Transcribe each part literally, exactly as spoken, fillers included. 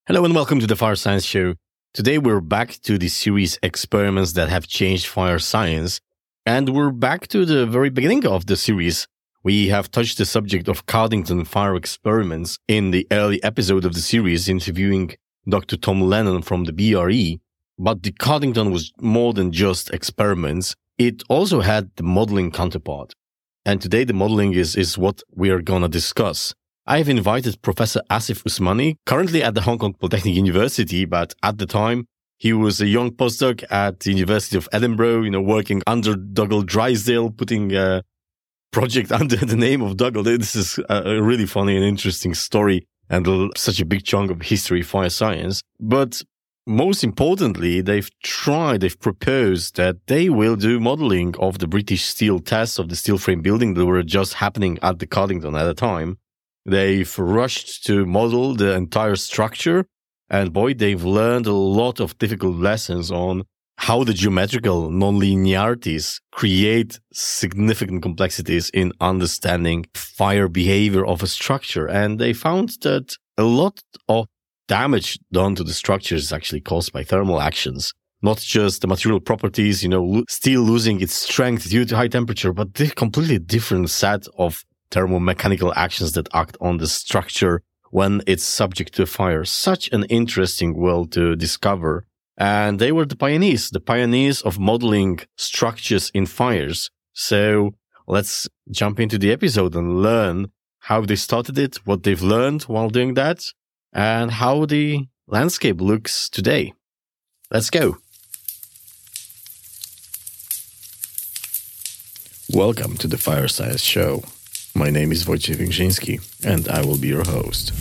Hello and welcome to the Fire Science Show. Today we're back to the series Experiments That Have Changed Fire Science. And we're back to the very beginning of the series. We have touched the subject of Cardington fire experiments in the early episode of the series, interviewing Doctor Tom Lennon from the B R E. But the Cardington was more than just experiments. It also had the modeling counterpart. And today the modeling is, is what we are going to discuss. I have invited Professor Asif Usmani, currently at the Hong Kong Polytechnic University, but at the time he was a young postdoc at the University of Edinburgh, you know, working under Dougal Drysdale, putting a project under the name of Dougal. This is a really funny and interesting story and such a big chunk of history, fire science. But most importantly, they've tried, they've proposed that they will do modeling of the British steel tests of the steel frame building that were just happening at the Cardington at the time. They've rushed to model the entire structure, and boy, they've learned a lot of difficult lessons on how the geometrical nonlinearities create significant complexities in understanding fire behavior of a structure. And they found that a lot of damage done to the structure is actually caused by thermal actions, not just the material properties, you know, steel losing its strength due to high temperature, but a completely different set of thermomechanical actions that act on the structure when it's subject to fire. Such an interesting world to discover. And they were the pioneers, the pioneers of modeling structures in fires. So let's jump into the episode and learn how they started it, what they've learned while doing that, and how the landscape looks today. Let's go. Welcome to the Fire Science Show. My name is Wojciech Większyński, and I will be your host.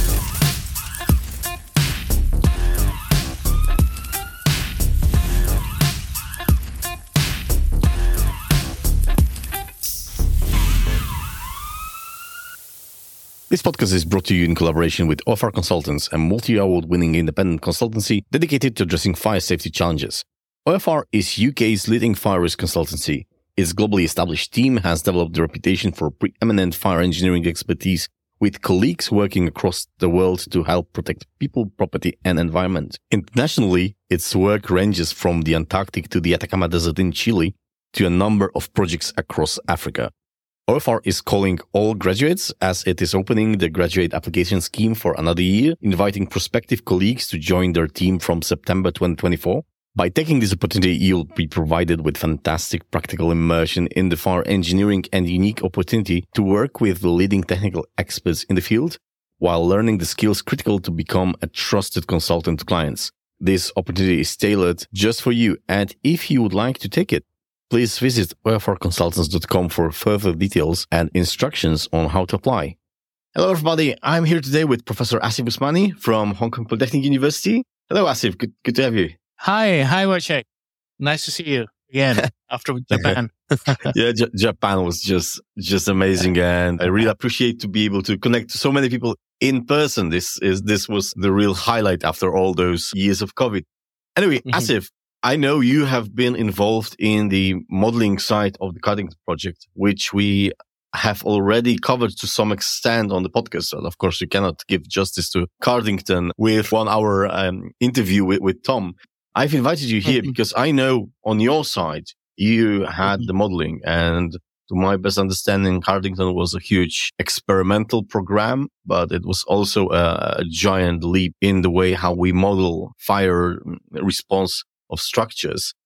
This podcast is brought to you in collaboration with O F R Consultants, a multi-award-winning independent consultancy dedicated to addressing fire safety challenges. O F R is U K's leading fire risk consultancy. Its globally established team has developed a reputation for preeminent fire engineering expertise, with colleagues working across the world to help protect people, property, and environment. Internationally, its work ranges from the Antarctic to the Atacama Desert in Chile to a number of projects across Africa. O F R is calling all graduates as it is opening the graduate application scheme for another year, inviting prospective colleagues to join their team from September twenty twenty-four. By taking this opportunity, you'll be provided with fantastic practical immersion in the fire engineering and unique opportunity to work with the leading technical experts in the field while learning the skills critical to become a trusted consultant to clients. This opportunity is tailored just for you, and if you would like to take it, please visit O F R consultants dot com for further details and instructions on how to apply. Hello, everybody. I'm here today with Professor Asif Usmani from Hong Kong Polytechnic University. Hello, Asif. Good, good to have you. Hi, hi, Wojciech. Nice to see you again after Japan. yeah, J- Japan was just just amazing, and I really appreciate to be able to connect to so many people in person. This is this was the real highlight after all those years of COVID. Anyway, mm-hmm. Asif, I know you have been involved in the modeling side of the Cardington project, which we have already covered to some extent on the podcast. And of course, you cannot give justice to Cardington with one hour um, interview with, with Tom. I've invited you here mm-hmm. because I know on your side, you had mm-hmm. the modeling, and to my best understanding, Cardington was a huge experimental program, but it was also a, a giant leap in the way how we model fire response of structures.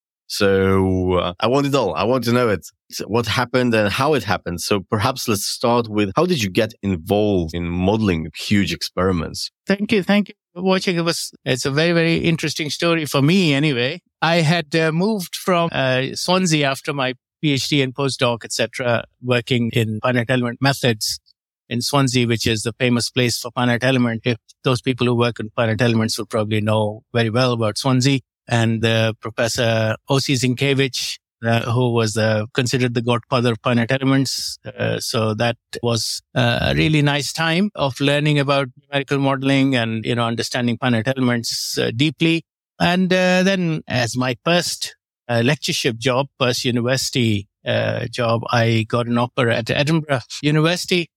So uh, I want it all. I want to know it. What happened and how it happened. So perhaps let's start with, how did you get involved in modeling huge experiments? Thank you. Thank you. Watching it was, it's a very, very interesting story for me anyway. I had uh, moved from uh, Swansea after my PhD and postdoc, et cetera, working in finite element methods in Swansea, which is the famous place for finite element. If those people who work in finite elements would probably know very well about Swansea. And uh, Professor O C Zienkiewicz, uh, who was uh, considered the godfather of finite elements. Uh, so that was uh, a really nice time of learning about numerical modeling and, you know, understanding finite elements uh, deeply. And uh, then as my first uh, lectureship job, first university uh, job, I got an offer at Edinburgh University.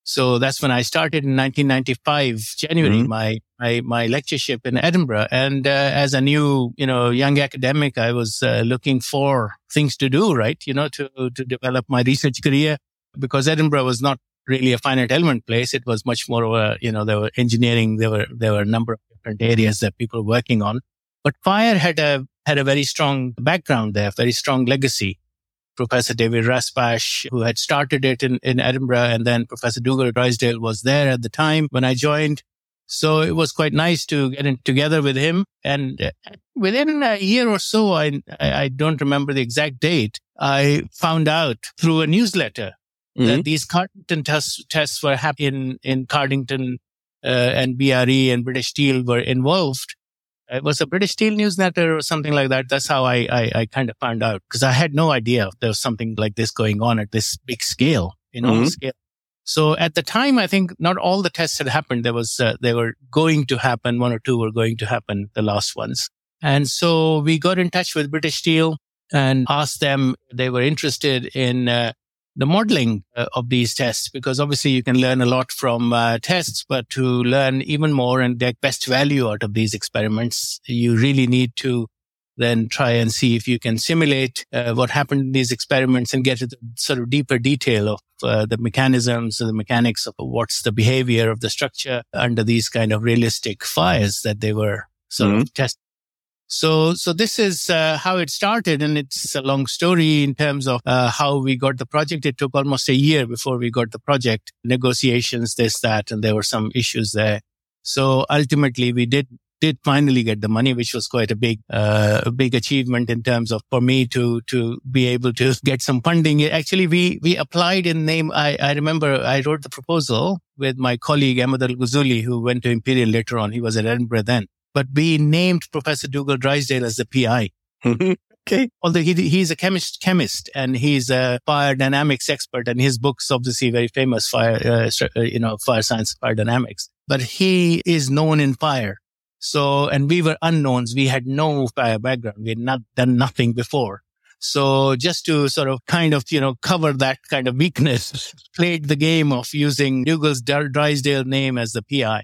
So that's when I started in nineteen ninety-five, January, Mm-hmm. my, my, my lectureship in Edinburgh. And, uh, as a new, you know, young academic, I was uh, looking for things to do, right? You know, to, to develop my research career, because Edinburgh was not really a finite element place. It was much more of a, you know, there were engineering, there were, there were a number of different areas that people were working on. But fire had a, had a very strong background there, very strong legacy. Professor David Raspash, who had started it in, in Edinburgh, and then Professor Dougal Drysdale was there at the time when I joined. So it was quite nice to get in together with him. And uh, within a year or so, I, I don't remember the exact date, I found out through a newsletter mm-hmm. that these Cardington tests, tests were happening in, in Cardington, uh, and B R E and British Steel were involved. It was a British Steel newsletter or something like that. That's how I, I, I kind of found out, because I had no idea there was something like this going on at this big scale, enormous mm-hmm. scale. So at the time, I think not all the tests had happened. There was, uh, they were going to happen. One or two were going to happen, the last ones. And so we got in touch with British Steel and asked them if they were interested in, uh, the modeling uh, of these tests, because obviously you can learn a lot from uh, tests, but to learn even more and get best value out of these experiments, you really need to then try and see if you can simulate uh, what happened in these experiments and get into sort of deeper detail of uh, the mechanisms and the mechanics of what's the behavior of the structure under these kind of realistic fires that they were sort mm-hmm. of testing. So, so this is uh, how it started, and it's a long story in terms of uh, how we got the project. It took almost a year before we got the project, negotiations, this, that, and there were some issues there. So ultimately, we did did finally get the money, which was quite a big, uh, a big achievement in terms of for me to to be able to get some funding. Actually, we we applied in name. I I remember I wrote the proposal with my colleague Ahmed Al Ghazuli, who went to Imperial later on. He was at Edinburgh then. But we named Professor Dougal Drysdale as the P I. Okay. Although he, he's a chemist, chemist, and he's a fire dynamics expert, and his book's obviously very famous, fire, uh, you know, fire science, fire dynamics. But he is known in fire. So, and we were unknowns. We had no fire background. We had not done nothing before. So just to sort of kind of, you know, cover that kind of weakness, played the game of using Dougal's Drysdale name as the P I.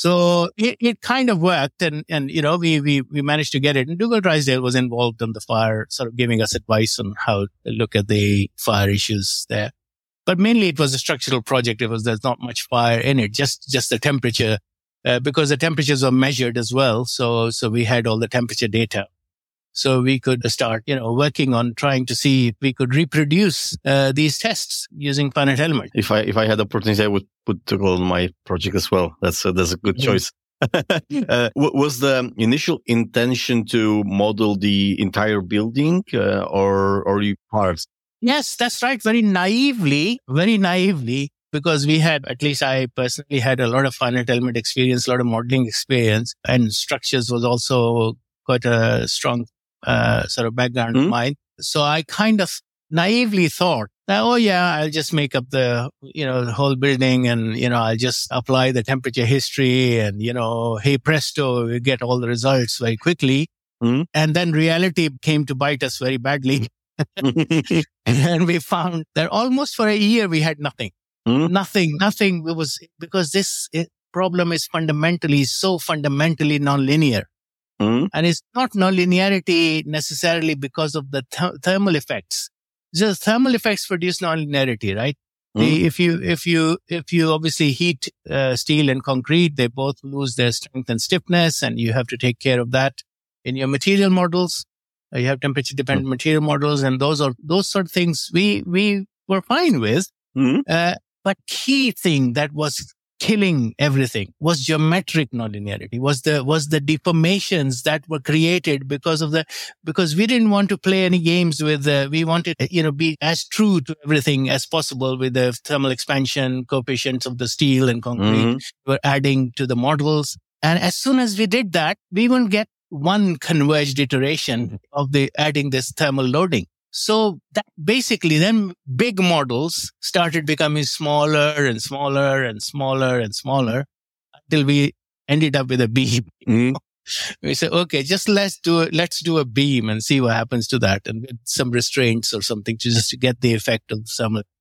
So it, it kind of worked, and, and, you know, we, we, we managed to get it. And Dougal Drysdale was involved in the fire, sort of giving us advice on how to look at the fire issues there. But mainly it was a structural project. It was, there's not much fire in it, just, just the temperature, uh, because the temperatures were measured as well. So, so we had all the temperature data. So we could start, you know, working on trying to see if we could reproduce uh, these tests using finite element. If I if I had the opportunity, I would put Dougal on my project as well. That's a, that's a good choice. uh, was the initial intention to model the entire building, uh, or or you parts? Yes, that's right. Very naively, very naively, because we had, at least I personally had a lot of finite element experience, a lot of modeling experience, and structures was also quite a strong uh, sort of background mm-hmm. of mine. So I kind of naively thought that, oh yeah, I'll just make up the, you know, the whole building, and, you know, I'll just apply the temperature history, and, you know, hey presto, we get all the results very quickly. Mm-hmm. And then reality came to bite us very badly. And we found that almost for a year we had nothing, mm-hmm. nothing, nothing. It was because this problem is fundamentally, so fundamentally nonlinear. Mm-hmm. And it's not nonlinearity necessarily because of the th- thermal effects. Just thermal effects produce nonlinearity, right? Mm-hmm. The, if you, if you, if you obviously heat uh, steel and concrete, they both lose their strength and stiffness, and you have to take care of that in your material models. Uh, you have temperature dependent mm-hmm. material models, and those are, those sort of things we, we were fine with. Mm-hmm. Uh, but key thing that was killing everything was geometric nonlinearity, was the, was the deformations that were created because of the, because we didn't want to play any games with, uh, we wanted, you know, be as true to everything as possible with the thermal expansion coefficients of the steel and concrete. Mm-hmm. We're adding to the models. And as soon as we did that, we wouldn't get one converged iteration of the adding this thermal loading. So that basically then big models started becoming smaller and smaller and smaller and smaller until we ended up with a beam. Mm-hmm. We said, okay, just let's do it. Let's do a beam and see what happens to that, and with some restraints or something to just to get the effect of some.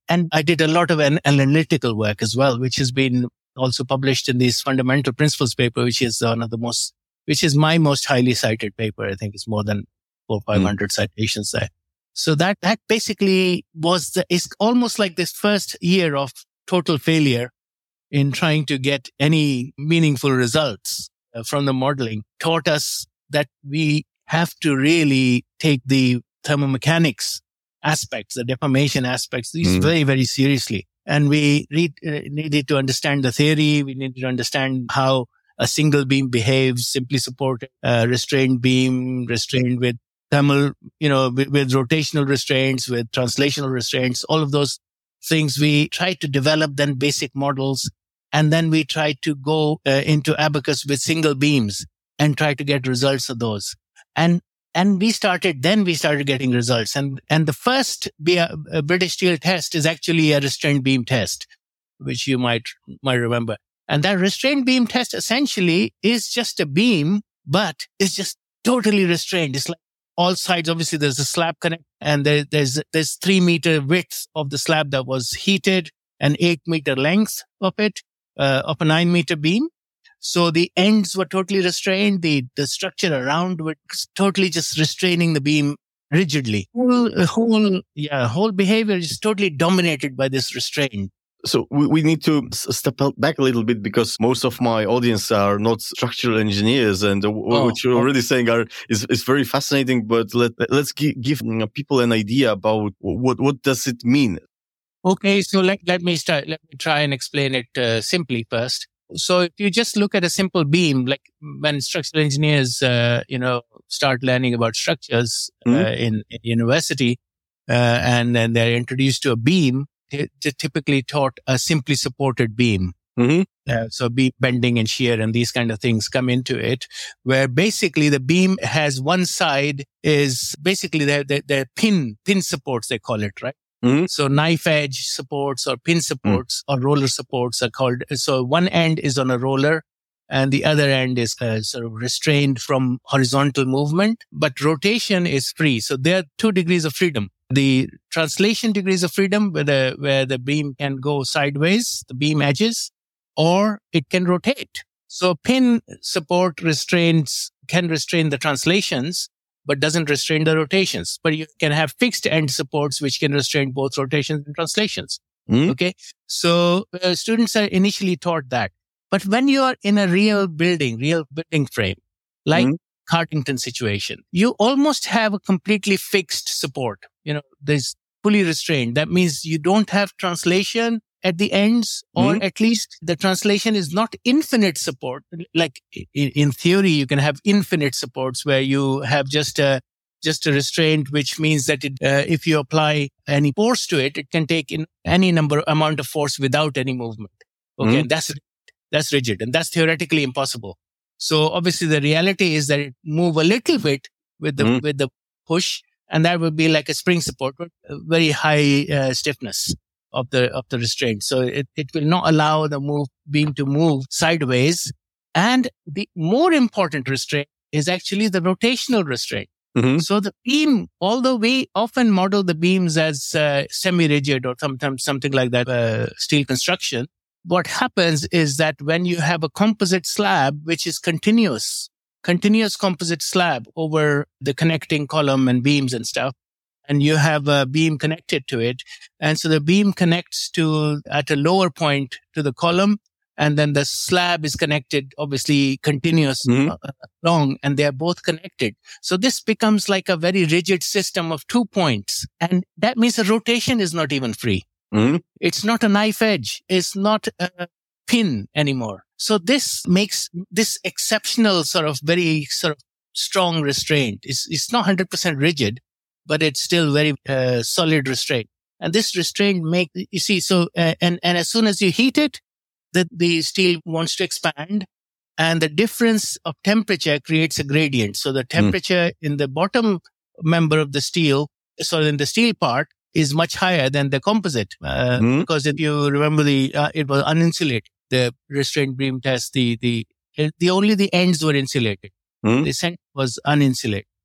and I did a lot of an analytical work as well, which has been also published in this fundamental principles paper, which is one of the most, which is my most highly cited paper. I think it's more than four, five hundred mm. citations there. So that, that basically was the, it's almost like this first year of total failure in trying to get any meaningful results uh, from the modeling taught us that we have to really take the thermomechanics aspects, the deformation aspects, these mm. very, very seriously. And we read, uh, needed to understand the theory. We needed to understand how a single beam behaves, simply supported, uh, restrained beam, restrained with thermal, you know, with, with rotational restraints, with translational restraints, all of those things. We tried to develop then basic models. And then we tried to go uh, into Abacus with single beams and try to get results of those. And And we started, then we started getting results. And, and the first B- uh, British Steel test is actually a restrained beam test, which you might, might remember. And that restrained beam test essentially is just a beam, but it's just totally restrained. It's like all sides. Obviously, there's a slab connect and there, there's, there's three meter width of the slab that was heated and eight meter length of it, uh, of a nine meter beam. So the ends were totally restrained. The, the structure around was totally just restraining the beam rigidly. Whole, whole, yeah, whole behavior is totally dominated by this restraint. So we, we need to step back a little bit because most of my audience are not structural engineers, and oh, what you're already saying are is, is very fascinating. But let let's give, give people an idea about what what does it mean. Okay, so let let me start. Let me try and explain it uh, simply first. So if you just look at a simple beam, like when structural engineers, uh, you know, start learning about structures uh, mm-hmm. in, in university, uh, and then they're introduced to a beam, they, they're typically taught a simply supported beam. Mm-hmm. Uh, so beam bending and shear and these kind of things come into it, where basically the beam has one side is basically the, the, the pin, pin supports, they call it, right? Mm-hmm. So knife edge supports or pin supports mm-hmm. or roller supports are called. So one end is on a roller and the other end is uh, sort of restrained from horizontal movement, but rotation is free. So there are two degrees of freedom. The translation degrees of freedom where the, where the beam can go sideways, the beam edges, or it can rotate. So pin support restrains, can restrain the translations, but doesn't restrain the rotations. But you can have fixed end supports, which can restrain both rotations and translations. Mm. Okay. So uh, students are initially taught that. But when you are in a real building, real building frame, like mm. Cartington situation, you almost have a completely fixed support. You know, there's fully restrained. That means you don't have translation at the ends, or mm. at least the translation is not infinite support. Like in, in theory, you can have infinite supports where you have just a, just a restraint, which means that it, uh, if you apply any force to it, it can take in any number amount of force without any movement. Okay. Mm. And that's, that's rigid and that's theoretically impossible. So obviously the reality is that it move a little bit with the, mm. with the push, and that would be like a spring support, but very high uh, stiffness of the, of the restraint. So it, it will not allow the move beam to move sideways. And the more important restraint is actually the rotational restraint. Mm-hmm. So the beam, although we often model the beams as uh, semi-rigid or sometimes something like that, uh, steel construction, what happens is that when you have a composite slab, which is continuous, continuous composite slab over the connecting column and beams and stuff, and you have a beam connected to it. And so the beam connects to at a lower point to the column. And then the slab is connected, obviously continuous mm-hmm. uh, long, and they're both connected. So this becomes like a very rigid system of two points. And that means the rotation is not even free. Mm-hmm. It's not a knife edge. It's not a pin anymore. So this makes this exceptional sort of very sort of strong restraint. It's, it's not one hundred percent rigid, but it's still very uh, solid restraint. And this restraint make, you see, so, uh, and, and as soon as you heat it, the, the steel wants to expand, and the difference of temperature creates a gradient. So the temperature mm. in the bottom member of the steel, so in the steel part, is much higher than the composite. Uh, mm. Because if you remember the, uh, it was uninsulated. The restraint beam test, the, the, the only the ends were insulated. Mm. The center was uninsulated.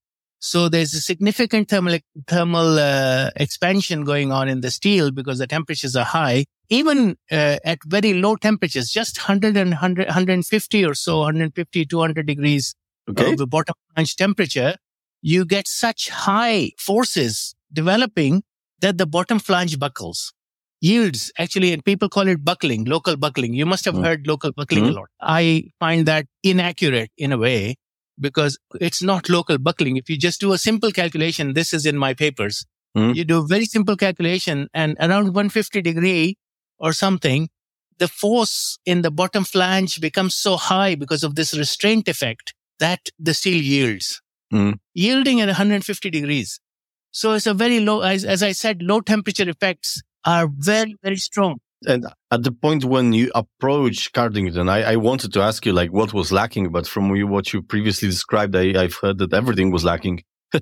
So there's a significant thermal thermal uh, expansion going on in the steel because the temperatures are high. Even uh, at very low temperatures, just one hundred and one hundred, one hundred fifty or so, one hundred fifty, two hundred degrees Okay. of the bottom flange temperature, you get such high forces developing that the bottom flange buckles. Yields, actually, and people call it buckling, local buckling. You must have Mm. heard local buckling Mm. a lot. I find that inaccurate in a way because it's not local buckling. If you just do a simple calculation, this is in my papers. Mm. You do a very simple calculation and around one hundred fifty degree or something, the force in the bottom flange becomes so high because of this restraint effect that the steel yields. Mm. Yielding at one hundred fifty degrees. So it's a very low, as, as I said, low temperature effects are very, very strong. And at the point when you approach Cardington, I, I wanted to ask you like what was lacking, but from you, what you previously described, I, I've heard that everything was lacking.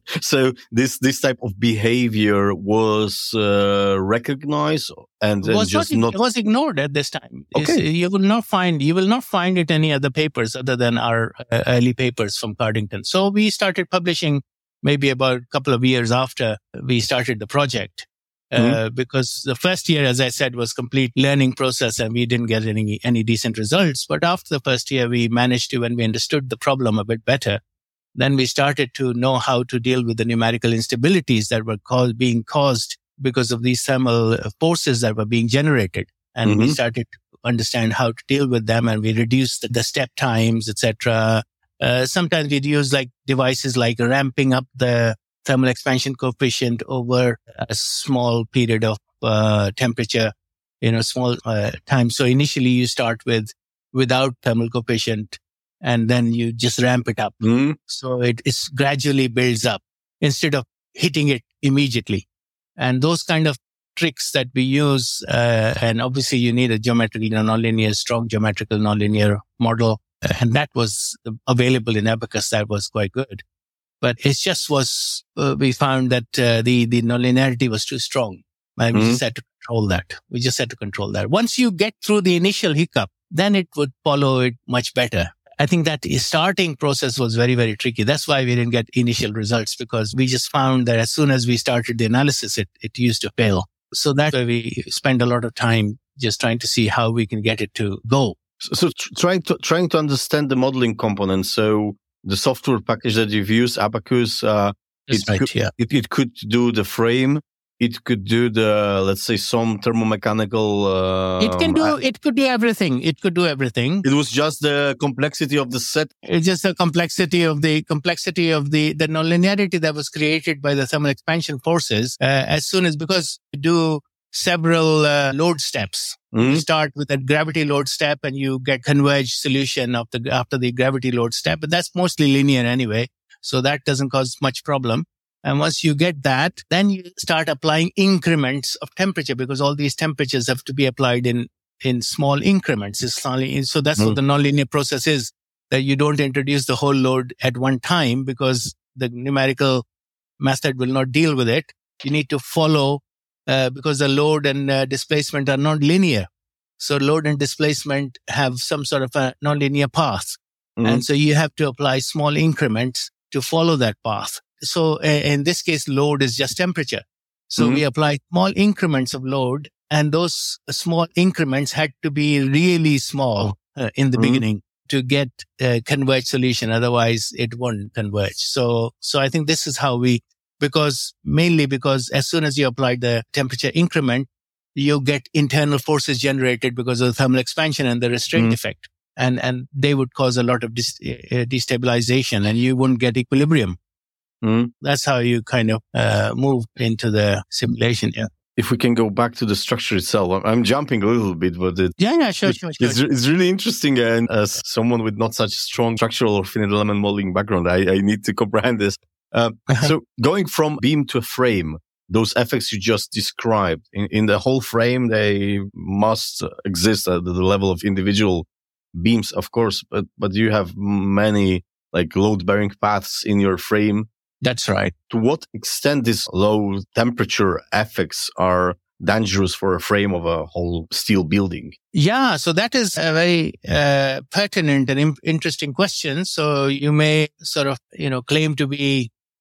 So this this type of behavior was uh, recognized and, It and was, just not, not. it was ignored at this time. It's- Okay. you will not find you will not find it any other papers other than our uh, early papers from Cardington. So we started publishing maybe about a couple of years after we started the project. Uh, Mhm. because the first year, as I said, was complete learning process and we didn't get any, any decent results. But after the first year, we managed to, when we understood the problem a bit better, then we started to know how to deal with the numerical instabilities that were caused, being caused because of these thermal forces that were being generated. And we Mhm. started to understand how to deal with them and we reduced the, the step times, et cetera. Uh, sometimes we'd use like devices like ramping up the thermal expansion coefficient over a small period of uh, temperature, you know, small uh, time. So initially you start with without thermal coefficient and then you just ramp it up. Mm. So it is gradually builds up instead of hitting it immediately. And those kind of tricks that we use, uh, and obviously you need a geometrically nonlinear, strong geometrical nonlinear model. And that was available in Abaqus. That was quite good. But it just was, uh, we found that uh, the, the nonlinearity was too strong. And we Mhm. just had to control that. We just had to control that. Once you get through the initial hiccup, then it would follow it much better. I think that starting process was very, very tricky. That's why we didn't get initial results because we just found that as soon as we started the analysis, it, it used to fail. So that's why we spend a lot of time just trying to see how we can get it to go. So, so tr- trying to trying to understand the modeling components. So the software package that you've used, Abaqus, uh, That's it right, could, yeah. it, it could do the frame. It could do the, let's say, some thermomechanical. Uh, It can do, it could do everything. It could do everything. It was just the complexity of the set. It's just the complexity of the complexity of the, the nonlinearity that was created by the thermal expansion forces. Uh, as soon as, because you do several uh, load steps. Mhm. You start with a gravity load step and you get converged solution of the, after the gravity load step, but that's mostly linear anyway. So that doesn't cause much problem. And once you get that, then you start applying increments of temperature because all these temperatures have to be applied in, in small increments. It's only, so that's Mm. what the nonlinear process is, that you don't introduce the whole load at one time because the numerical method will not deal with it. You need to follow, uh, because the load and uh, displacement are not linear. So load and displacement have some sort of a nonlinear path. Mhm. And so you have to apply small increments to follow that path. So uh, in this case, load is just temperature. So Mhm. we apply small increments of load and those small increments had to be really small uh, in the Mhm. beginning to get a converged solution. Otherwise it won't converge. So, so I think this is how we, because mainly because as soon as you apply the temperature increment, you get internal forces generated because of the thermal expansion and the restraint Mhm. effect. And, and they would cause a lot of dis- uh, destabilization and you wouldn't get equilibrium. Mhm. That's how you kind of uh, move into the simulation. Yeah. If we can go back to the structure itself, I'm- I'm jumping a little bit, but it, Yeah. Yeah. Sure. Sure. Sure. it's, it's really interesting. And as someone with not such strong structural or finite element modeling background, I, I need to comprehend this. Uh, so going from beam to a frame, those effects you just described in, in the whole frame, they must exist at the level of individual beams, of course, but, but you have many like load bearing paths in your frame. That's right. To what extent these low temperature effects are dangerous for a frame of a whole steel building? Yeah. So that is a very uh, pertinent and im- interesting question. So you may sort of, you know, claim to be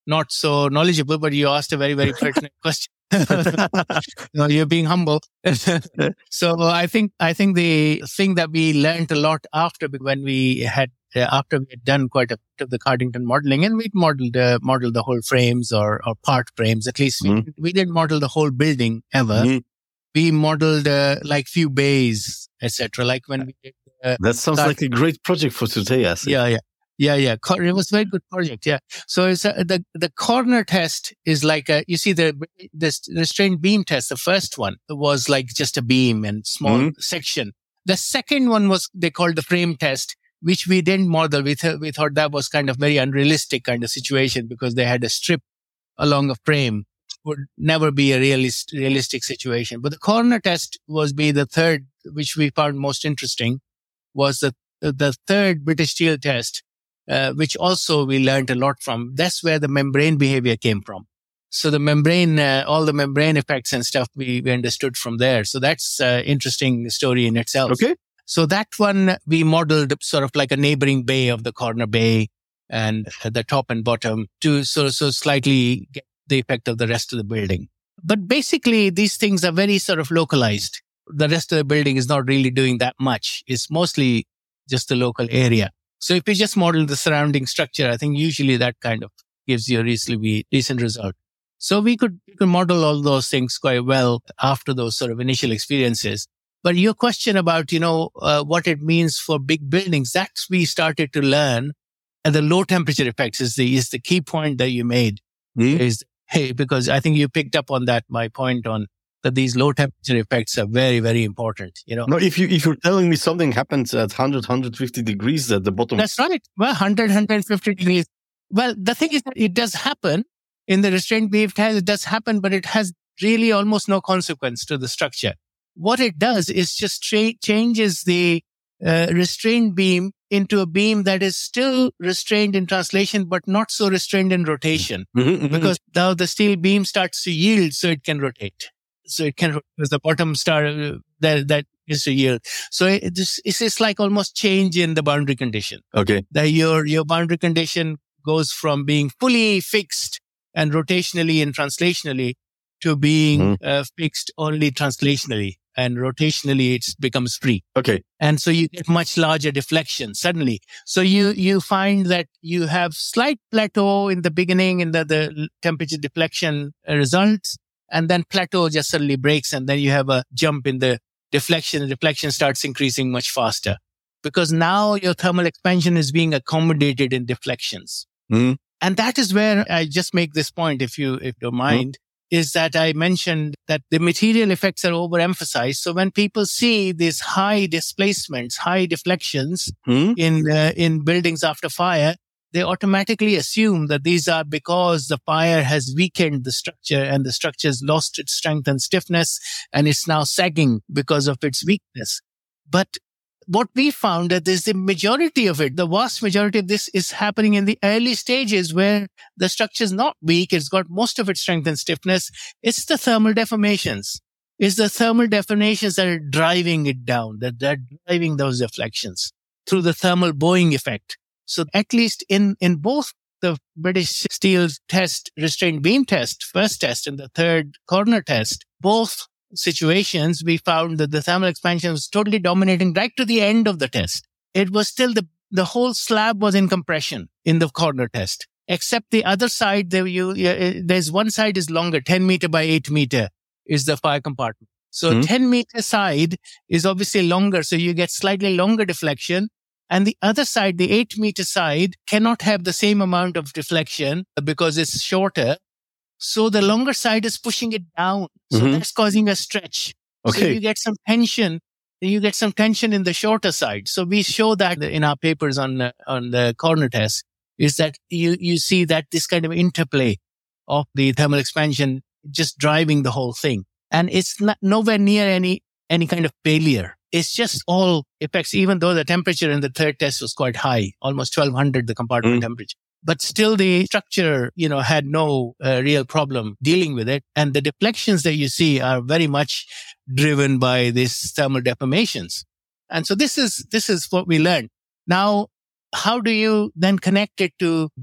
not so knowledgeable, but you asked a very, very pertinent question. No, you're being humble. So I think, I think the thing that we learned a lot after when we had, uh, after we had done quite a bit of the Cardington modeling, and we modeled, uh, modeled the whole frames or, or part frames, at least mm. we, we didn't model the whole building ever. Mm. We modeled, uh, like few bays, et cetera. Like when we did, uh, that sounds car- like a great project for today, I think. Yeah, yeah. Yeah, yeah. It was a very good project. Yeah. So it's a, the, the corner test is like a, you see the, this restrained beam test, the first one was like just a beam and small mm-hmm. section. The second one was, they called the frame test, which we didn't model. We, th- we thought that was kind of very unrealistic kind of situation because they had a strip along a frame. Would never be a realist, realistic situation. But the corner test was be the third, which we found most interesting, was the, the third British Steel test. Uh, which also we learned a lot from. That's where the membrane behavior came from. So the membrane, uh, all the membrane effects and stuff we, we understood from there. So that's an interesting story in itself. Okay. So that one we modeled sort of like a neighboring bay of the corner bay and the top and bottom to so, so slightly get the effect of the rest of the building. But basically these things are very sort of localized. The rest of the building is not really doing that much. It's mostly just the local area. So if you just model the surrounding structure, I think usually that kind of gives you a reasonably decent result. So we could, we could model all those things quite well after those sort of initial experiences. But your question about, you know, uh, what it means for big buildings, that's we started to learn. And the low temperature effects is the, is the key point that you made. Mm. Is, hey, because I think you picked up on that, my point on that these low temperature effects are very, very important, you know. No, if you, if you're telling me something happens at one hundred, one hundred fifty degrees at the bottom. That's right. Well, one hundred, one hundred fifty degrees. Well, the thing is that it does happen in the restrained beam test. It does happen, but it has really almost no consequence to the structure. What it does is just tra- changes the uh, restrained beam into a beam that is still restrained in translation, but not so restrained in rotation, mm-hmm, mm-hmm. because now the steel beam starts to yield so it can rotate. So it can, because the bottom star uh, that, that is to yield. So it, this, it's just like almost change in the boundary condition. Okay. That your, your boundary condition goes from being fully fixed and rotationally and translationally to being mm. uh, fixed only translationally, and rotationally it becomes free. Okay. And so you get much larger deflection suddenly. So you, you find that you have slight plateau in the beginning in the, the temperature deflection results. And then plateau just suddenly breaks, and then you have a jump in the deflection. The deflection starts increasing much faster because now your thermal expansion is being accommodated in deflections. Mm. And that is where I just make this point, if you, if you don't mind, mm. is that I mentioned that the material effects are overemphasized. So when people see these high displacements, high deflections mm. in, uh, in buildings after fire, they automatically assume that these are because the fire has weakened the structure and the structure has lost its strength and stiffness and it's now sagging because of its weakness. But what we found that there's the majority of it, the vast majority of this is happening in the early stages where the structure is not weak. It's got most of its strength and stiffness. It's the thermal deformations. It's the thermal deformations that are driving it down, that are driving those deflections through the thermal bowing effect. So at least in, in both the British Steel test, restrained beam test, first test, and the third corner test, both situations, we found that the thermal expansion was totally dominating right to the end of the test. It was still the, the whole slab was in compression in the corner test, except the other side, there you, there's one side is longer, ten meter by eight meter is the fire compartment. So mm-hmm. ten meter side is obviously longer. So you get slightly longer deflection. And the other side, the eight meter side, cannot have the same amount of deflection because it's shorter. So the longer side is pushing it down. So mm-hmm. that's causing a stretch. Okay. So you get some tension. You get some tension in the shorter side. So we show that in our papers on, uh, on the corner test is that you, you see that this kind of interplay of the thermal expansion just driving the whole thing. And it's not nowhere near any, any kind of failure. It's just all effects, even though the temperature in the third test was quite high, almost twelve hundred, the compartment mm. temperature. But still the structure, you know, had no uh, real problem dealing with it. And the deflections that you see are very much driven by these thermal deformations. And so this is, this is what we learned. Now, how do you then connect it to big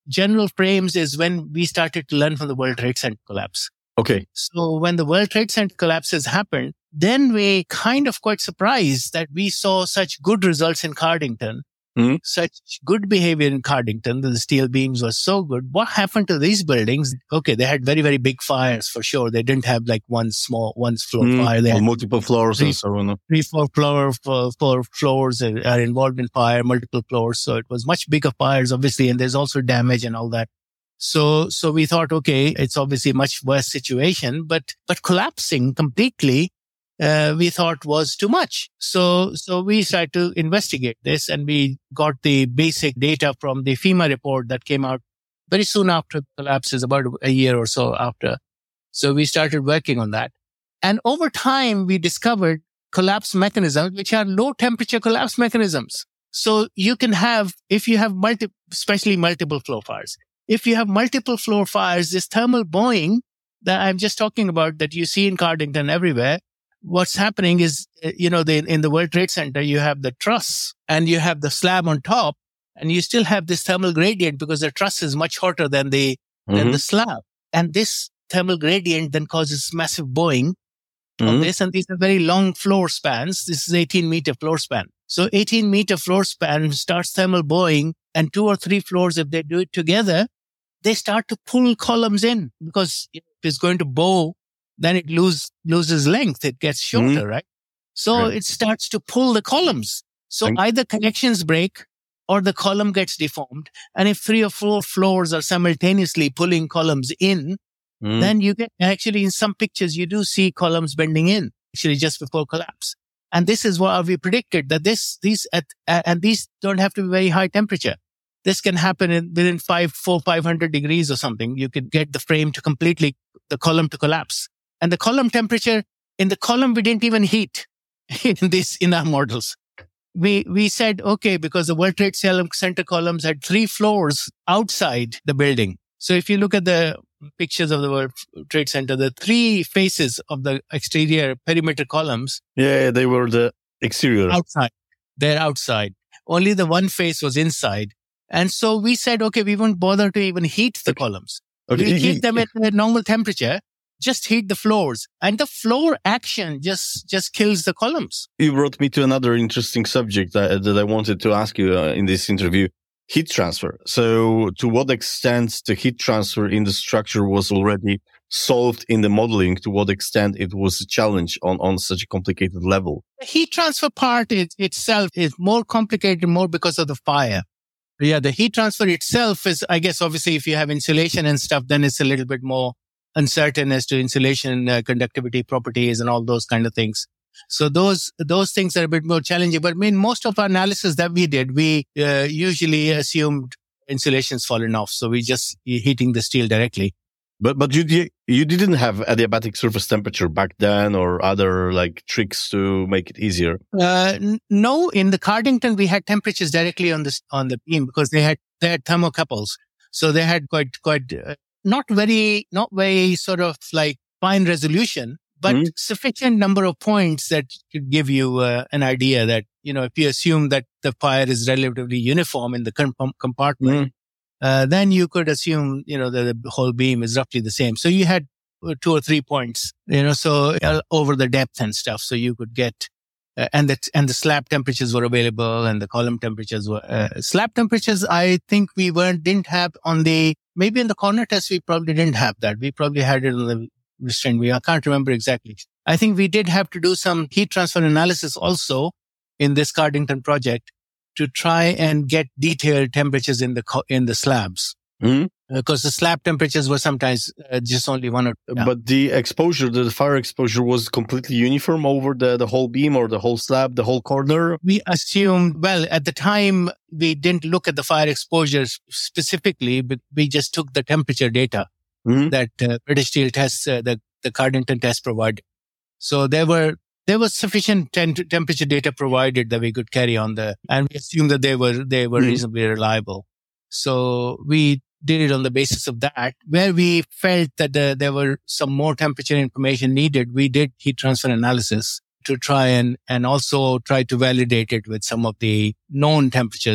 general frames is when we started to learn from the World Trade Center collapse. Okay. So when the World Trade Center collapses happened, then we kind of quite surprised that we saw such good results in Cardington, mm-hmm. such good behavior in Cardington, that the steel beams were so good. What happened to these buildings? Okay, they had very, very big fires for sure. They didn't have like one small, one floor mm-hmm. fire. They or had multiple floors three, and so on. Three, four, floor, four, four floors are involved in fire, multiple floors. So it was much bigger fires, obviously, and there's also damage and all that. So, so we thought, okay, it's obviously a much worse situation, but, but collapsing completely, uh, we thought was too much. So, so we started to investigate this, and we got the basic data from the FEMA report that came out very soon after the collapses, about a year or so after. So we started working on that. And over time, we discovered collapse mechanisms, which are low temperature collapse mechanisms. So you can have, if you have multi, especially multiple flow fires, if you have multiple floor fires, this thermal bowing that I'm just talking about that you see in Cardington everywhere, what's happening is, you know, the, in the World Trade Center, you have the truss and you have the slab on top, and you still have this thermal gradient because the truss is much hotter than the, mm-hmm. than the slab. And this thermal gradient then causes massive bowing mm-hmm. of this. And these are very long floor spans. This is eighteen meter floor span. So eighteen meter floor span starts thermal bowing, and two or three floors, if they do it together, they start to pull columns in, because if it's going to bow, then it lose, loses length. It gets shorter, mm-hmm. right? So right. it starts to pull the columns. So Thank- either connections break or the column gets deformed. And if three or four floors are simultaneously pulling columns in, mm-hmm. then you get, actually in some pictures, you do see columns bending in, actually just before collapse. And this is what we predicted, that this, these, at, uh, and these don't have to be very high temperature. This can happen in, within five, four, five hundred degrees or something. You could get the frame to completely, the column to collapse. And the column temperature, in the column, we didn't even heat in this, in our models. We, we said, okay, because the World Trade Center columns had three floors outside the building. So if you look at the pictures of the World Trade Center, the three faces of the exterior perimeter columns. Yeah, they were the exterior. Outside. They're outside. Only the one face was inside. And so we said, okay, we won't bother to even heat the columns. Okay. We keep them at a normal temperature, just heat the floors. And the floor action just, just kills the columns. You brought me to another interesting subject that, that I wanted to ask you uh, in this interview. Heat transfer. So to what extent the heat transfer in the structure was already solved in the modeling? To what extent it was a challenge on, on such a complicated level? The heat transfer part is, itself is more complicated, more because of the fire. Yeah, the heat transfer itself is, I guess, obviously, if you have insulation and stuff, then it's a little bit more uncertain as to insulation, uh, conductivity properties and all those kind of things. So those, those things are a bit more challenging. But I mean, most of our analysis that we did, we uh, usually assumed insulation's fallen off. So we just heating the steel directly. But, but you, you didn't have adiabatic surface temperature back then, or other like tricks to make it easier? Uh, n- no, in the Cardington, we had temperatures directly on the, on the beam, because they had, they had thermocouples. So they had quite, quite, uh, not very, not very sort of like fine resolution, but mm-hmm. sufficient number of points that could give you uh, an idea that, you know, if you assume that the fire is relatively uniform in the com- compartment, mm-hmm. Uh, then you could assume, you know, that the whole beam is roughly the same. So you had two or three points, you know, so uh, over the depth and stuff. So you could get, uh, and the, and the slab temperatures were available, and the column temperatures were, uh, slab temperatures, I think we weren't, didn't have on the, maybe in the corner test, we probably didn't have that. We probably had it on the restraint. We, I can't remember exactly. I think we did have to do some heat transfer analysis also in this Cardington project, to try and get detailed temperatures in the co- in the slabs. Mm-hmm. Because the slab temperatures were sometimes uh, just only one or two. Yeah. But the exposure, the fire exposure was completely uniform over the, the whole beam or the whole slab, the whole corner? We assumed, well, at the time, we didn't look at the fire exposures specifically, but we just took the temperature data mm-hmm. that uh, British Steel tests, uh, the, the Cardington test provided. So there were There was sufficient temp- temperature data provided that we could carry on the, and we assumed that they were, they were mm-hmm. reasonably reliable. So we did it on the basis of that. Where we felt that the, there were some more temperature information needed, we did heat transfer analysis to try and, and also try to validate it with some of the known temperatures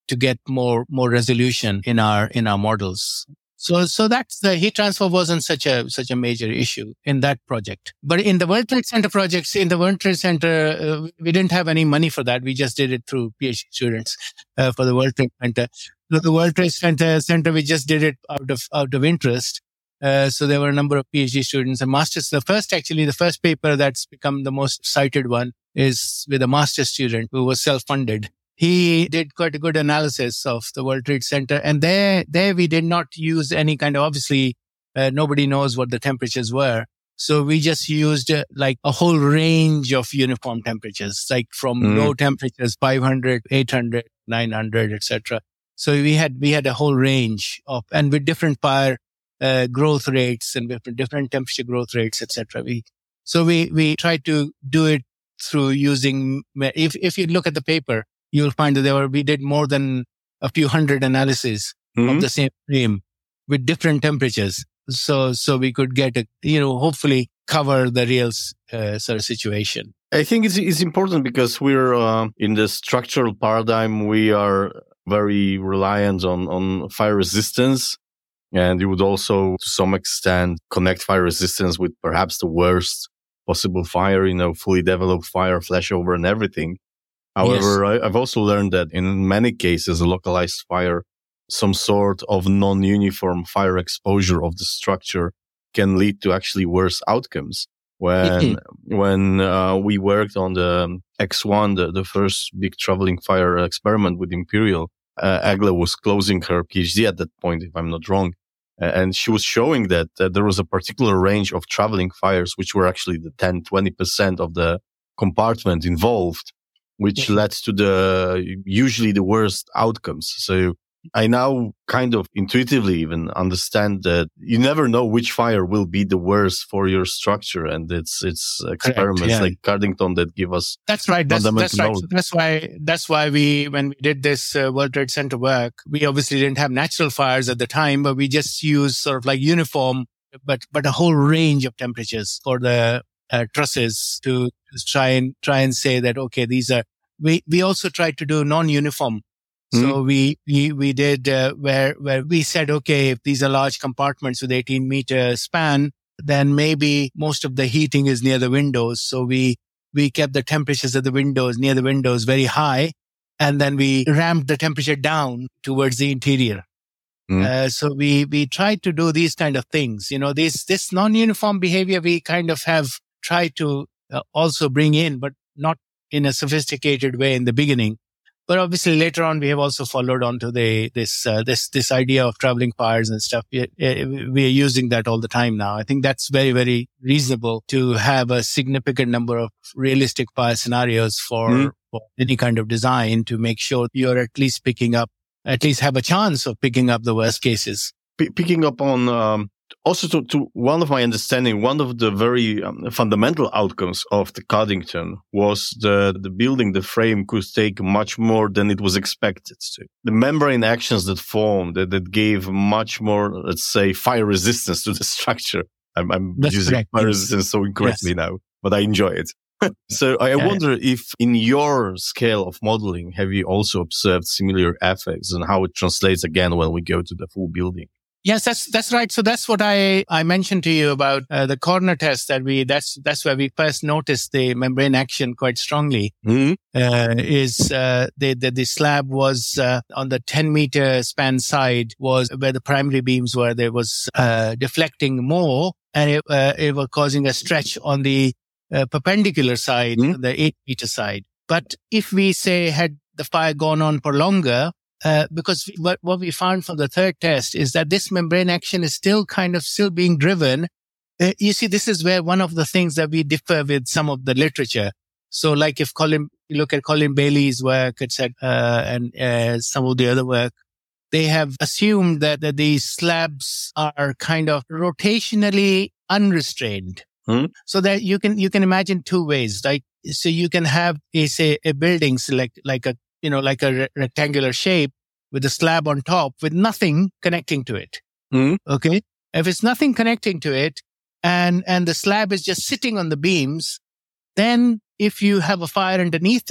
to get more more resolution in our in our models. So so that's the heat transfer wasn't such a such a major issue in that project. But in the World Trade Center projects, in the World Trade Center, uh, we didn't have any money for that. We just did it through PhD students uh, for the World Trade Center. So the World Trade Center, Center, we just did it out of out of interest. Uh, so there were a number of PhD students and masters. The first, actually, the first paper that's become the most cited one is with a master's student who was self-funded. He did quite a good analysis of the World Trade Center. And there, there we did not use any kind of, obviously, uh, nobody knows what the temperatures were. So we just used uh, like a whole range of uniform temperatures, like from mm. low temperatures, five hundred, eight hundred, nine hundred, et cetera. So we had, we had a whole range of, and with different fire uh, growth rates and different, different temperature growth rates, et cetera. We, so we, we tried to do it through using, if, if you look at the paper, you'll find that there were, we did more than a few hundred analyses mm-hmm. of the same frame with different temperatures. So, so we could get a, you know, hopefully cover the real uh, sort of situation. I think it's, it's important because we're uh, in the structural paradigm. We are very reliant on, on fire resistance. And you would also, to some extent, connect fire resistance with perhaps the worst possible fire, you know, fully developed fire, flashover and everything. However, yes. I, I've also learned that in many cases, a localized fire, some sort of non-uniform fire exposure of the structure can lead to actually worse outcomes. When mm-hmm. when uh, we worked on the X one, the, the first big traveling fire experiment with Imperial, uh, Agla was closing her PhD at that point, if I'm not wrong. Uh, and she was showing that, that there was a particular range of traveling fires, which were actually the ten, twenty percent of the compartment involved, which led to the usually the worst outcomes. So I now kind of intuitively even understand that you never know which fire will be the worst for your structure, and it's it's experiments Correct, yeah. like Cardington that give us that's right. That's, that's right. So that's why that's why we when we did this uh, World Trade Center work, we obviously didn't have natural fires at the time, but we just used sort of like uniform, but but a whole range of temperatures for the uh, trusses to try and try and say that okay, these are. We we also tried to do non-uniform. So mm. we, we, we did, uh, where, where we said, okay, if these are large compartments with eighteen meter span, then maybe most of the heating is near the windows. So we, we kept the temperatures of the windows, near the windows very high. And then we ramped the temperature down towards the interior. Mm. Uh, so we, we tried to do these kind of things. You know, this, this non-uniform behavior we kind of have tried to uh, also bring in, but not in a sophisticated way in the beginning. But obviously later on, we have also followed on to the, this, uh, this, this idea of traveling fires and stuff. We, we are using that all the time now. I think that's very, very reasonable to have a significant number of realistic fire scenarios for, mm. for any kind of design to make sure you're at least picking up, at least have a chance of picking up the worst cases. P- picking up on, um, also to, to one of my understanding, one of the very um, fundamental outcomes of the Cardington was the, the building, the frame could take much more than it was expected to. The membrane actions that formed, that, that gave much more, let's say, fire resistance to the structure. I'm, I'm using correct. fire resistance so incorrectly yes. now, but I enjoy it. So I yeah, wonder yeah. if in your scale of modeling, have you also observed similar effects and how it translates again when we go to the full building? Yes, that's that's right. So that's what I I mentioned to you about uh, the corner test that we that's that's where we first noticed the membrane action quite strongly. Mm-hmm. Uh, is uh, the, the the slab was uh, on the ten meter span side was where the primary beams were. There was uh, deflecting more, and it uh, it was causing a stretch on the uh, perpendicular side, mm-hmm. the eight meter side. But if we say had the fire gone on for longer. Uh, because what, what we found from the third test is that this membrane action is still kind of still being driven. Uh, you see, this is where one of the things that we differ with some of the literature. So like if Colin, you look at Colin Bailey's work, et cetera, uh, and uh, some of the other work, they have assumed that, that these slabs are kind of rotationally unrestrained. Hmm? So that you can, you can imagine two ways. Like, so you can have a, say, a building select, like a, you know, like a re- rectangular shape with a slab on top with nothing connecting to it. Mm. Okay. If it's nothing connecting to it and, and the slab is just sitting on the beams, then if you have a fire underneath it,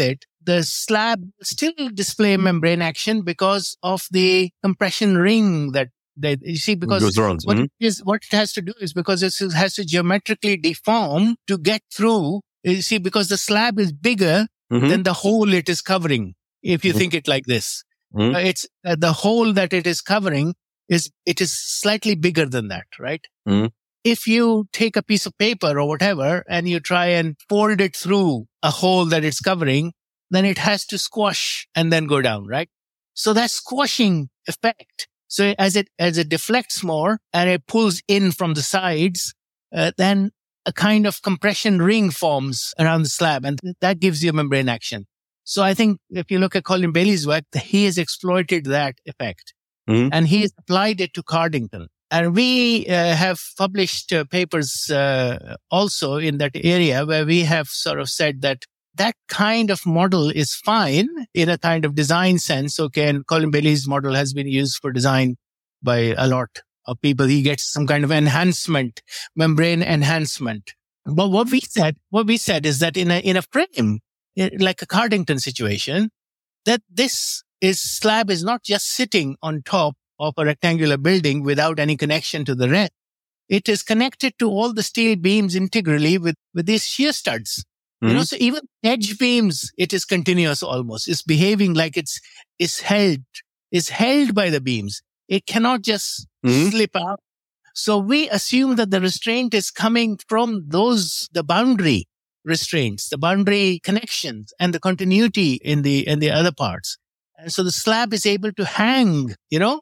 the slab still display membrane action because of the compression ring that they, you see, because Goes around. what, Mhm. it is, what it has to do is because it has to geometrically deform to get through. You see, because the slab is bigger Mhm. than the hole it is covering. If you Mhm. think it like this, Mhm. uh, it's uh, the hole that it is covering is, it is slightly bigger than that, right? Mhm. If you take a piece of paper or whatever and you try and fold it through a hole that it's covering, then it has to squash and then go down, right? So that squashing effect. So as it, as it deflects more and it pulls in from the sides, uh, then a kind of compression ring forms around the slab, and that gives you membrane action. So I think if you look at Colin Bailey's work, he has exploited that effect. Mhm. And he has applied it to Cardington. And we uh, have published uh, papers uh, also in that area where we have sort of said that that kind of model is fine in a kind of design sense. Okay. And Colin Bailey's model has been used for design by a lot of people. He gets some kind of enhancement, membrane enhancement. But what we said, what we said is that in a, in a frame, like a Cardington situation, that this is slab is not just sitting on top of a rectangular building without any connection to the rest. It is connected to all the steel beams integrally with, with these shear studs. Mhm. You know, so even edge beams, it is continuous almost. It's behaving like it's, is held, is held by the beams. It cannot just Mhm. slip out. So we assume that the restraint is coming from those, the boundary restraints, the boundary connections and the continuity in the, in the other parts. And so the slab is able to hang, you know,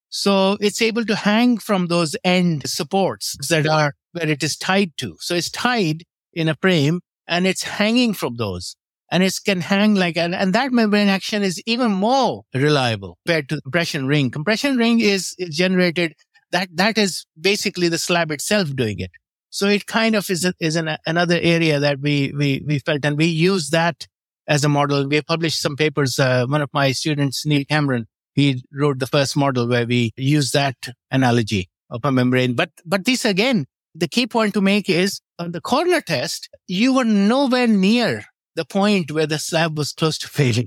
so it's able to hang from those end supports that are where it is tied to. So it's tied in a frame and it's hanging from those, and it can hang like, and, and that membrane action is even more reliable compared to the compression ring. Compression ring is, is generated, that, that is basically the slab itself doing it. So it kind of is, a, is an, another area that we, we, we felt, and we use that as a model. We published some papers. Uh, one of my students, Neil Cameron, he wrote the first model where we use that analogy of a membrane. But, but this again, the key point to make is on the corner test, you were nowhere near the point where the slab was close to failing.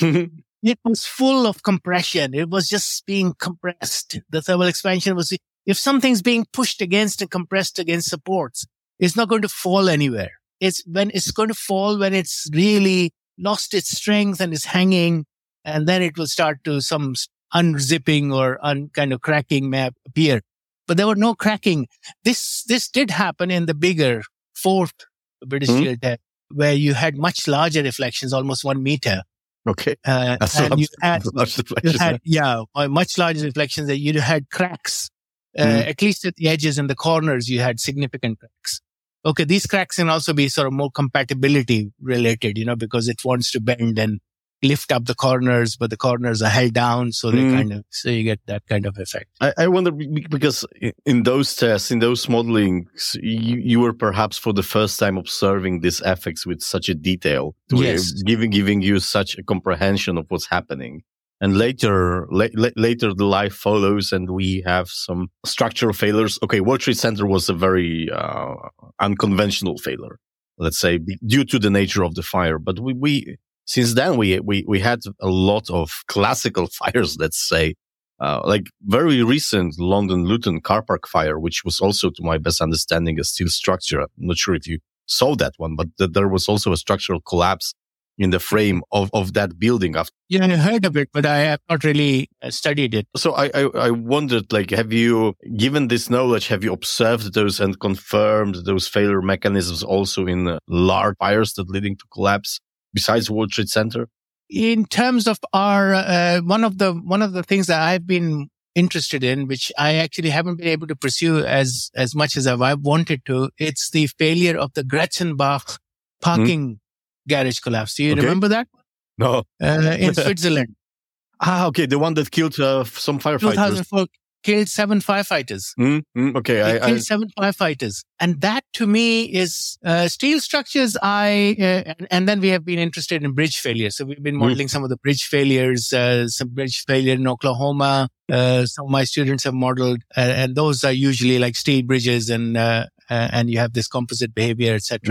It was full of compression. It was just being compressed. The thermal expansion was, if something's being pushed against and compressed against supports, it's not going to fall anywhere. It's when it's going to fall when it's really lost its strength and is hanging, and then it will start to some unzipping or un kind of cracking may appear. But there were no cracking. This, this did happen in the bigger fourth British Mhm. Steel test, where you had much larger reflections, almost one meter. Okay. Uh, That's and large- you had, large you reflections, had, yeah, uh, much larger reflections that you had cracks, uh, Mhm. at least at the edges and the corners, you had significant cracks. Okay. These cracks can also be sort of more compatibility related, you know, because it wants to bend and lift up the corners, but the corners are held down. So they Mm. kind of, so you get that kind of effect. I, I wonder be- because i- in those tests, in those modelings, you, you were perhaps for the first time observing these effects with such a detail, to Yes. giving giving you such a comprehension of what's happening. And later, la- la- later the life follows, and we have some structural failures. Okay, World Trade Center was a very uh, unconventional failure, let's say, be- due to the nature of the fire. But we, we since then we we we had a lot of classical fires, let's say. Uh, like very recent London Luton car park fire, which was also, to my best understanding, a steel structure. I'm not sure if you saw that one, but th- there was also a structural collapse in the frame of, of that building. After. Yeah, I heard of it, but I have not really uh, studied it. So I, I, I wondered, like, have you, given this knowledge, have you observed those and confirmed those failure mechanisms also in uh, large fires that leading to collapse besides World Trade Center? In terms of our, uh, one of the, one of the things that I've been interested in, which I actually haven't been able to pursue as, as much as I've, I've wanted to, it's the failure of the Gretchenbach parking mm. garage collapse. Do you okay. remember that? No. Uh, in Switzerland. Ah, okay. The one that killed uh, some firefighters. two thousand four killed seven firefighters. Mm, mm, okay. It I, killed I... seven firefighters. And that to me is, uh, steel structures. I, uh, and, and then we have been interested in bridge failures. So we've been modeling mm. some of the bridge failures, uh, some bridge failure in Oklahoma. Uh, some of my students have modeled, uh, and those are usually like steel bridges and, uh, uh, and you have this composite behavior, et cetera. Mm.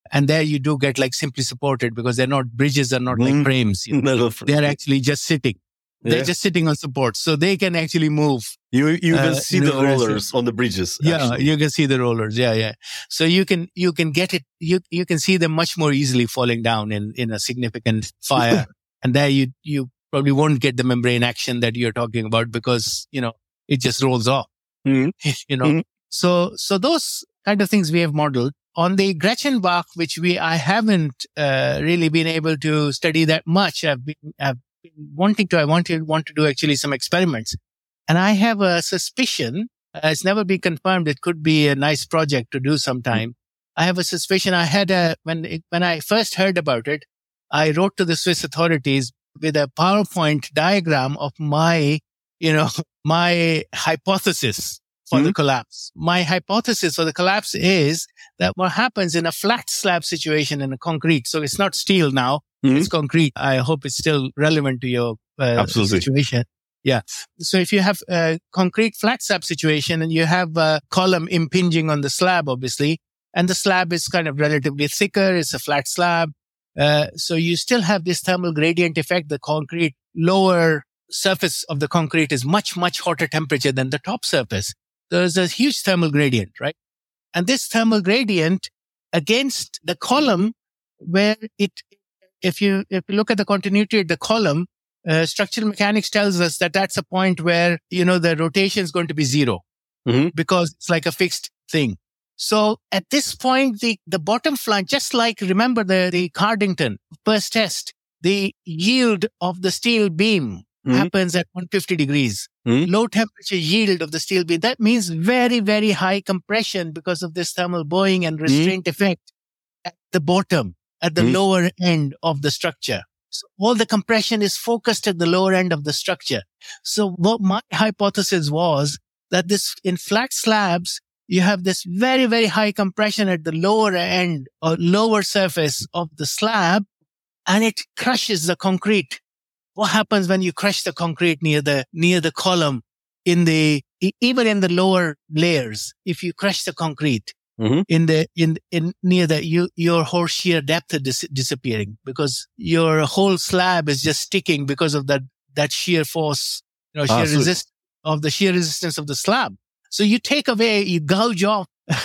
And there you do get like simply supported because they're not, bridges are not mm. like frames. You know? They're actually just sitting. Yeah. They're just sitting on support. So they can actually move. You you can uh, see the rollers on the bridges. Yeah, actually. you can see the rollers. Yeah, yeah. So you can you can get it. You you can see them much more easily falling down in, in a significant fire. And there you you probably won't get the membrane action that you're talking about because, you know, it just rolls off. Mm-hmm. you know. Mm-hmm. So so those kind of things we have modeled. On the Gretchenbach, which we I haven't uh, really been able to study that much. I've been I've been wanting to. I want to want to do actually some experiments, and I have a suspicion. Uh, it's never been confirmed. It could be a nice project to do sometime. Mm-hmm. I have a suspicion. I had a when it, when I first heard about it, I wrote to the Swiss authorities with a PowerPoint diagram of my, you know, my hypothesis for mm-hmm. the collapse. My hypothesis for the collapse is that what happens in a flat slab situation in a concrete, so it's not steel now, mm-hmm. it's concrete. I hope it's still relevant to your uh, situation. Yeah. So if you have a concrete flat slab situation and you have a column impinging on the slab, obviously, and the slab is kind of relatively thicker, it's a flat slab. Uh, so you still have this thermal gradient effect. The concrete lower surface of the concrete is much, much hotter temperature than the top surface. There's a huge thermal gradient, right? And this thermal gradient against the column where it, if you, if you look at the continuity of the column, uh, structural mechanics tells us that that's a point where, you know, the rotation is going to be zero mm-hmm. because it's like a fixed thing. So at this point, the, the bottom flange, just like remember the, the Cardington first test, the yield of the steel beam mm-hmm. happens at one hundred fifty degrees. Mm-hmm. Low temperature yield of the steel beam. That means very, very high compression because of this thermal bowing and restraint mm-hmm. effect at the bottom, at the mm-hmm. lower end of the structure. So all the compression is focused at the lower end of the structure. So what my hypothesis was that this in flat slabs, you have this very, very high compression at the lower end or lower surface of the slab, and it crushes the concrete. What happens when you crush the concrete near the, near the column in the, even in the lower layers? If you crush the concrete mm-hmm. in the, in, in near the, you, your whole shear depth is dis- disappearing because your whole slab is just sticking because of that, that shear force, you know, shear ah, so resist of the shear resistance of the slab. So you take away, you gouge off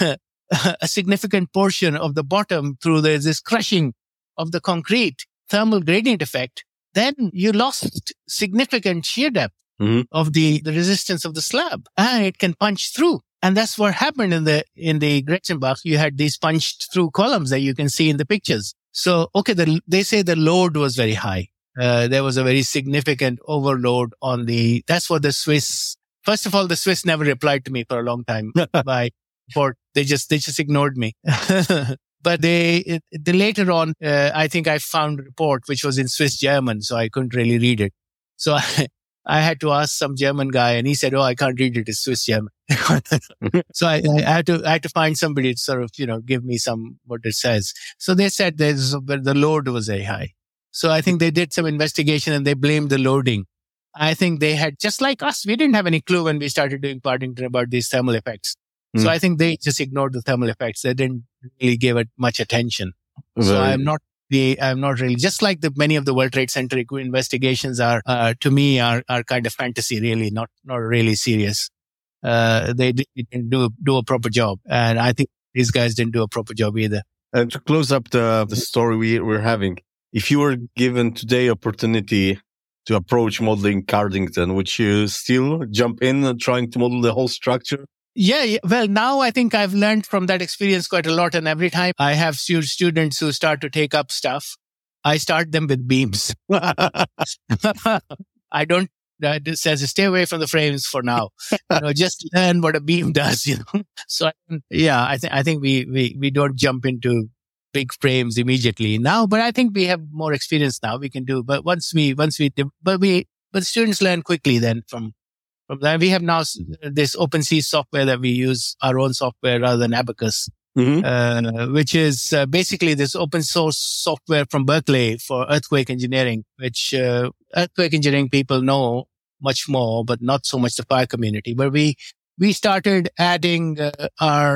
a significant portion of the bottom through the, this crushing of the concrete thermal gradient effect. Then you lost significant shear depth mm-hmm. of the, the resistance of the slab, and it can punch through. And that's what happened in the, in the Gretchenbach. You had these punched through columns that you can see in the pictures. So, okay, the, they say the load was very high. Uh, there was a very significant overload on the, that's what the Swiss, first of all, the Swiss never replied to me for a long time by report. They just, they just ignored me. But they, the later on, uh, I think I found a report which was in Swiss German, so I couldn't really read it. So I, I had to ask some German guy, and he said, "Oh, I can't read it. It's Swiss German." So I, I had to, I had to find somebody to sort of, you know, give me some what it says. So they said there's the load was very high. So I think they did some investigation and they blamed the loading. I think they had, just like us, we didn't have any clue when we started doing Cardington about these thermal effects. Mm. So I think they just ignored the thermal effects. They didn't really give it much attention. Very so I'm not the, I'm not really, just like the many of the World Trade Center investigations are, uh, to me are, are kind of fantasy, really, not, not really serious. Uh, they didn't do, do a proper job. And I think these guys didn't do a proper job either. And to close up the, the story we, we're having, if you were given today opportunity to approach modeling Cardington, would you still jump in and trying to model the whole structure? Yeah, yeah. Well, now I think I've learned from that experience quite a lot. And every time I have stu- students who start to take up stuff, I start them with beams. I don't, it says stay away from the frames for now. You know, just learn what a beam does, you know. So yeah, I think, I think we, we, we don't jump into big frames immediately now, but I think we have more experience now. We can do, but once we, once we, but we, but students learn quickly then from, from that. We have now this OpenSea software that we use, our own software rather than Abacus, mm-hmm. uh, which is uh, basically this open source software from Berkeley for earthquake engineering, which uh, earthquake engineering people know much more, but not so much the fire community. But we, we started adding uh, our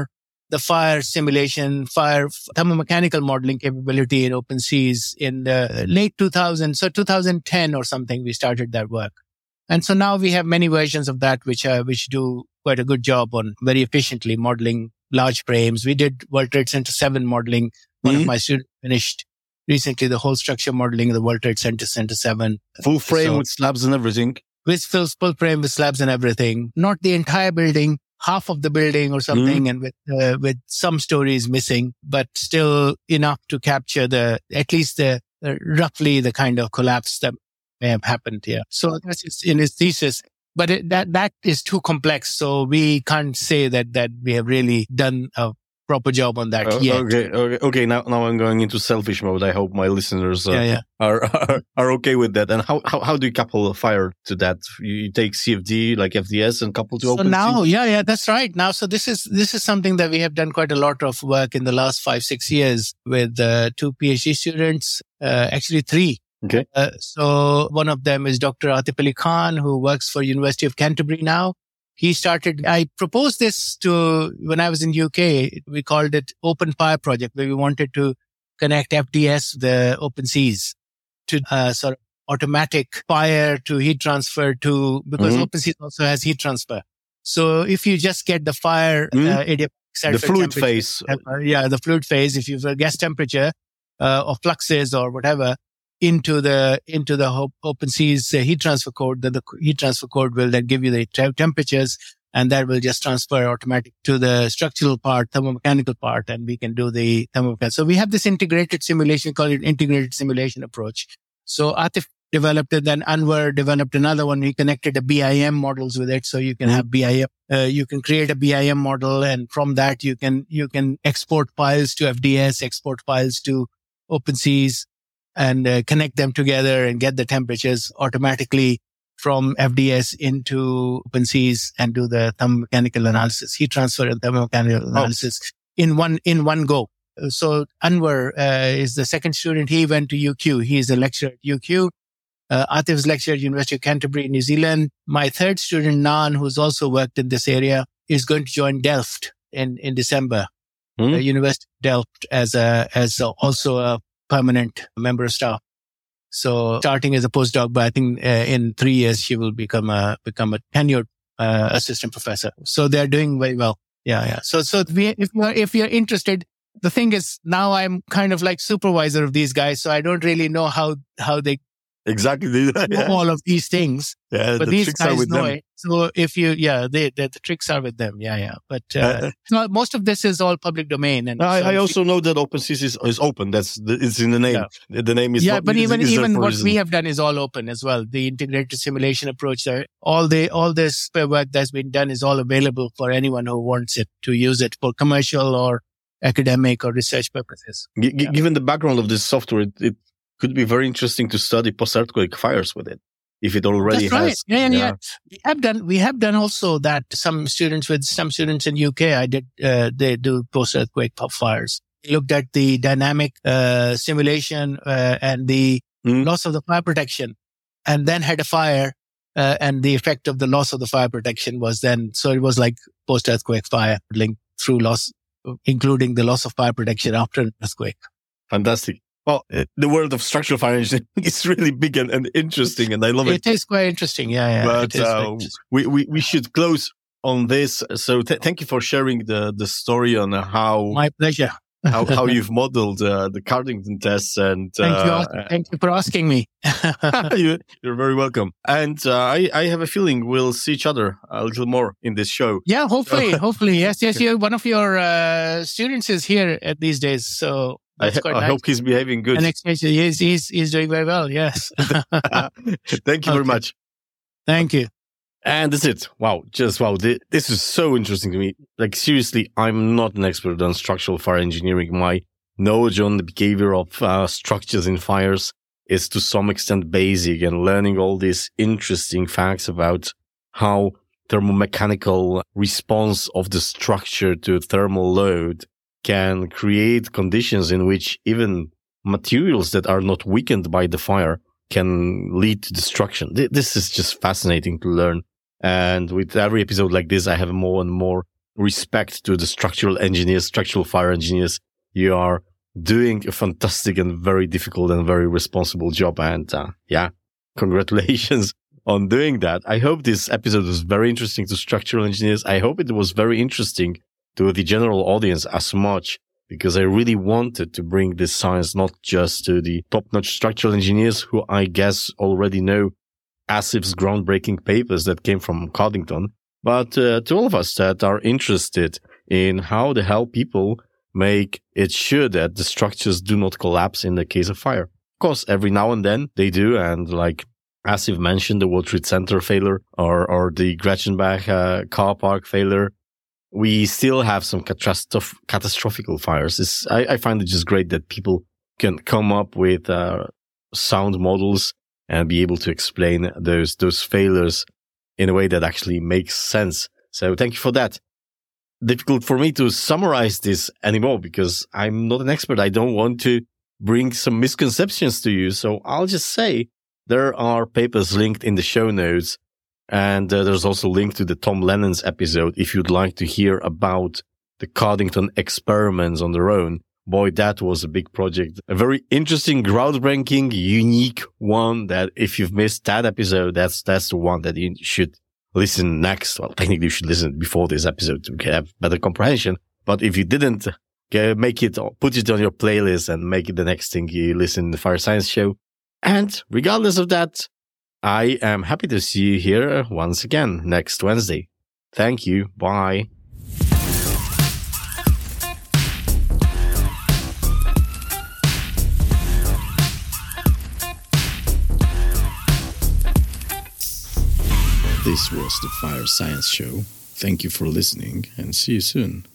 the fire simulation, fire thermomechanical modeling capability in OpenSeas in the late two thousands. So two thousand ten or something, we started that work. And so now we have many versions of that, which uh, which do quite a good job on very efficiently modeling large frames. We did World Trade Center seven modeling. One mm-hmm. of my students finished recently the whole structure modeling of the World Trade Center Center seven. Full frame so, with slabs and everything. With full, full frame with slabs and everything. Not the entire building, half of the building or something, mm-hmm. and with uh, with some stories missing, but still enough to capture the at least the uh, roughly the kind of collapse that may have happened here. So that's in his thesis. But it, that that is too complex, so we can't say that that we have really done a proper job on that uh, yet. Okay, okay, okay. Now, now I'm going into selfish mode. I hope my listeners uh, yeah, yeah. Are, are are okay with that. And how how how do you couple fire to that? You take C F D like F D S and couple to so OpenSeas? So now, yeah, yeah, that's right. Now, so this is this is something that we have done quite a lot of work in the last five six years with uh, two PhD students, uh, actually three. Okay. Uh, so one of them is Doctor Atif Ali Khan, who works for University of Canterbury now. He started, I proposed this to, when I was in U K, we called it Open Fire Project, where we wanted to connect F D S, the OpenSeas, to uh, sort of automatic fire to heat transfer to, because mm-hmm. OpenSeas also has heat transfer. So if you just get the fire, mm-hmm. uh, adiabatic the fluid phase. Uh, yeah, the fluid phase, if you've a gas temperature uh, or fluxes or whatever, into the into the OpenSeas uh, heat transfer code, then the heat transfer code will then give you the te- temperatures, and that will just transfer automatic to the structural part, thermomechanical part, and we can do the thermomechanical. So we have this integrated simulation, called it integrated simulation approach. So Atif developed it, then Anwar developed another one. We connected the B I M models with it, so you can have B I M. Uh, you can create a B I M model, and from that you can you can export files to F D S, export files to OpenSeas, and uh, connect them together and get the temperatures automatically from F D S into OpenSeas and do the thermomechanical analysis, heat transfer and thermomechanical oh. analysis in one in one go. So Anwar uh, is the second student. He went to U Q. He is a lecturer at U Q. Uh, Atif is lecturer at University of Canterbury, New Zealand. My third student, Nan, who's also worked in this area, is going to join Delft in, in December. Mm-hmm. Uh, University of Delft as a as a, also a permanent member of staff. So starting as a postdoc, but I think uh, in three years she will become a become a tenured uh, assistant professor. So they're doing very well. Yeah, yeah. So so we, if you're if you're interested, the thing is now I'm kind of like supervisor of these guys, so I don't really know how how they exactly do yeah. all of these things. Yeah, but the these tricks guys are with know them. it. So if you, yeah, they, they the tricks are with them. Yeah, yeah. But uh, uh, no, most of this is all public domain. And I, so I also know that OpenSeas is, is open. That's the, it's in the name. Yeah. The name is yeah. Not, but even is even what reason. we have done is all open as well. The integrated simulation approach, uh, all the all this work that's been done is all available for anyone who wants it to use it for commercial or academic or research purposes. G- yeah. Given the background of this software, it, it could be very interesting to study post-earthquake fires with it, if it already That's right. has. Yeah, yeah, yeah. We have done, we have done also that some students with some students in U K, I did, uh, they do post-earthquake fires. We looked at the dynamic, uh, simulation, uh, and the mm. loss of the fire protection, and then had a fire, uh, and the effect of the loss of the fire protection was then, so it was like post-earthquake fire linked through loss, including the loss of fire protection after an earthquake. Fantastic. Well, the world of structural fire engineering is really big and, and interesting, and I love it. It is quite interesting, yeah, yeah. But uh, we, we we should close on this. So th- thank you for sharing the, the story on how... My pleasure. how, how you've modeled uh, the Cardington tests. And Thank uh, you. Thank you for asking me. you, you're very welcome. And uh, I, I have a feeling we'll see each other a little more in this show. Yeah, hopefully, hopefully. Yes, yes. You, one of your uh, students is here at these days, so... I, I nice. hope he's behaving good. And he's, he's, he's doing very well, yes. Thank you okay. very much. Thank you. And that's it. Wow. Just wow. This is so interesting to me. Like, seriously, I'm not an expert on structural fire engineering. My knowledge on the behavior of uh, structures in fires is to some extent basic, and learning all these interesting facts about how thermomechanical response of the structure to thermal load can create conditions in which even materials that are not weakened by the fire can lead to destruction. This is just fascinating to learn. And with every episode like this, I have more and more respect to the structural engineers, structural fire engineers. You are doing a fantastic and very difficult and very responsible job. And uh, yeah, congratulations on doing that. I hope this episode was very interesting to structural engineers. I hope it was very interesting to the general audience as much, because I really wanted to bring this science not just to the top-notch structural engineers who I guess already know ASIF's groundbreaking papers that came from Codington, but uh, to all of us that are interested in how the hell people make it sure that the structures do not collapse in the case of fire. Of course, every now and then they do, and like ASIF mentioned, the World Trade Center failure or, or the Gretchenbach uh, car park failure, we still have some catastroph- catastrophical fires. It's, I, I find it just great that people can come up with uh, sound models and be able to explain those those failures in a way that actually makes sense. So thank you for that. Difficult for me to summarize this anymore because I'm not an expert. I don't want to bring some misconceptions to you. So I'll just say there are papers linked in the show notes. And uh, there's also a link to the Tom Lennon's episode if you'd like to hear about the Codington experiments on their own. Boy, that was a big project. A very interesting, groundbreaking, unique one that if you've missed that episode, that's that's the one that you should listen next. Well, technically you should listen before this episode to have better comprehension. But if you didn't, make it, put it on your playlist and make it the next thing you listen to the Fire Science Show. And regardless of that, I am happy to see you here once again next Wednesday. Thank you. Bye. This was the Fire Science Show. Thank you for listening and see you soon.